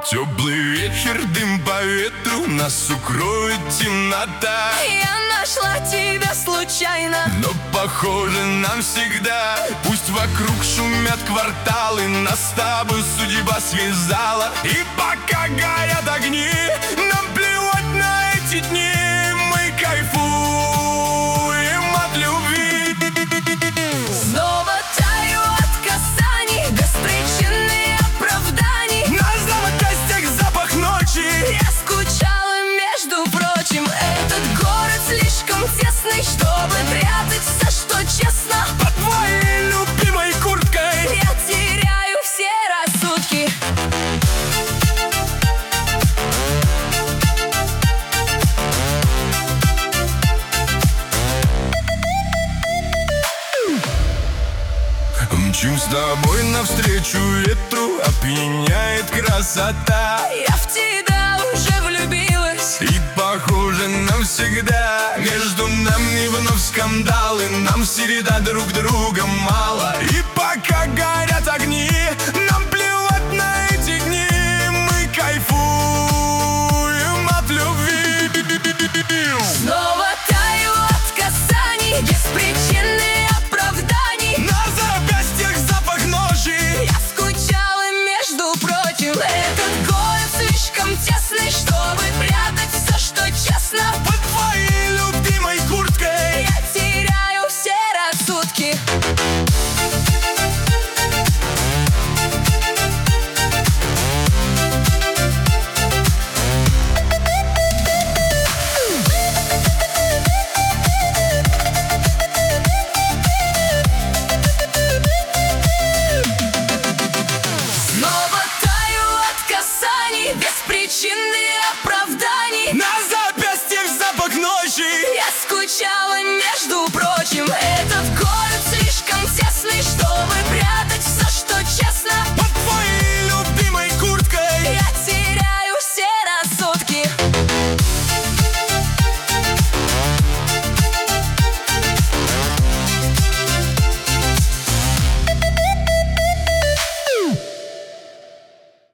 Теплый вечер, дым по ветру, нас укроет темнота. Я нашла тебя случайно, но похоже навсегда. Пусть вокруг шумят кварталы, нас с тобой судьба связала. И пока горят огни, нам плевать на эти дни. Мы кайфуем от любви. снова таю от касаний, без причин и оправданий. На запястьях запах ночи. Я скучала, между прочим. Этот город слишком тесный, чтобы прятать все, что честно. Под твоей любимой курткой Я теряю все рассудки. мчим с тобой навстречу ветру, опьяняет красота. Я в тебя уже влюбилась, И похоже навсегда. Между нами вновь скандалы, нам середа друг друга мало. И пока горят огни, нам плевать на эти дни. Мы кайфуем от любви. снова таю от касаний, без причин и оправданий. На запястьях запах ночи. Я скучала, между прочим. Этот город слишком тесный, чтобы прятать все, что честно. Под твоей